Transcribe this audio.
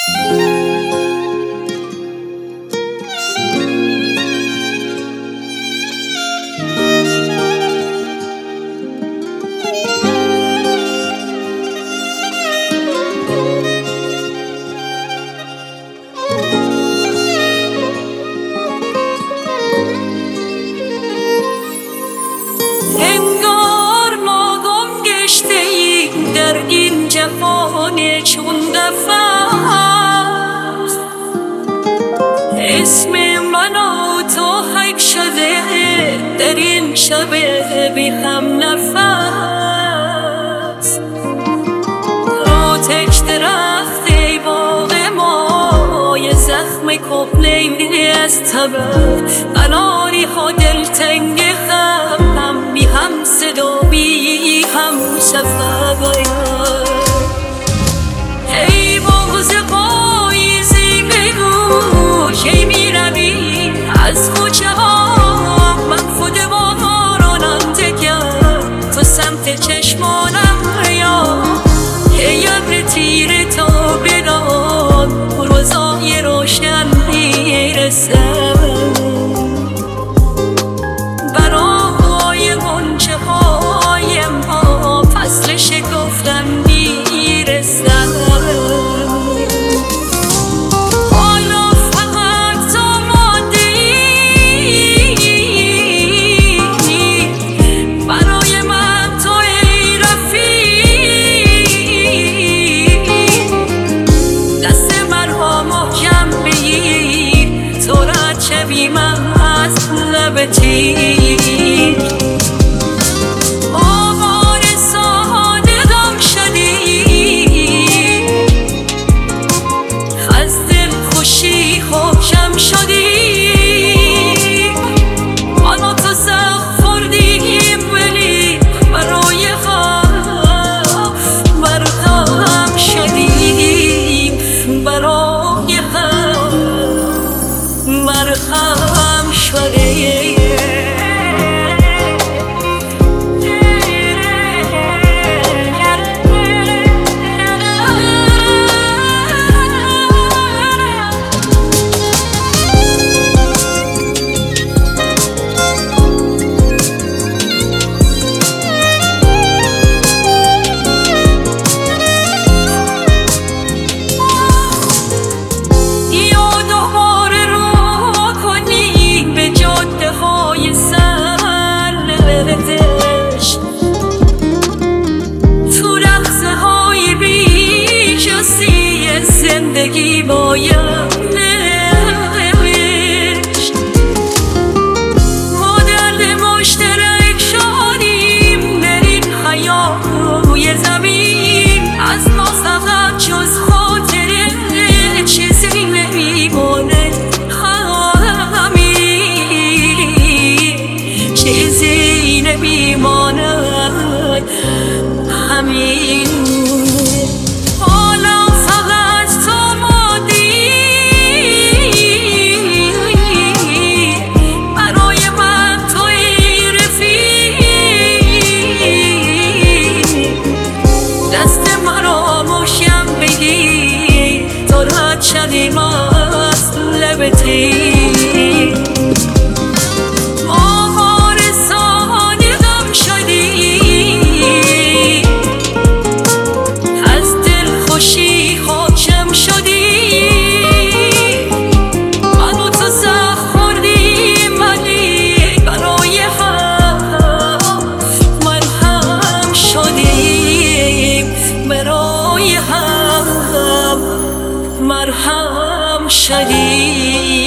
این جهان چون نفس اسم من و تو حک شده در این شب بی هم نفس آتش درخت باغ ما یه زخم کهنه از تبت قناری ها دلتنگ خم بی هم صدا بی هم سفر ای بغض پاییزی بگو کی می روی از کوچه ها من خود بارانم تکم تو سمت چشمانم یا ابر تیره تا بدان روزای روشن میرسم برای غنچه های ما فصل شکفتن میرسم حالا فقط تو ماندی برای من تو ای رفیق دست من ها محکم بگیر تو رد شوی من از لب تیر آوار صادقم شدی از دل خوشی خوشم شدی من و تو زخم خوردیم ولی برای هم مرهم شدیم برای هم مرهم شدیم زندگی باید نوشت ما درد مشترک شدیم در این حیای زمین از ما فقط جز خاطره چیزی نمیمونه همین چیزی نمیمونه همین شدیم از لب تیر آوار صادقم شدی از دل خوشی خوشم شدی من و تو زخم خوردیم ولی برای هم مرهم شدیم برای هم مرهم شدی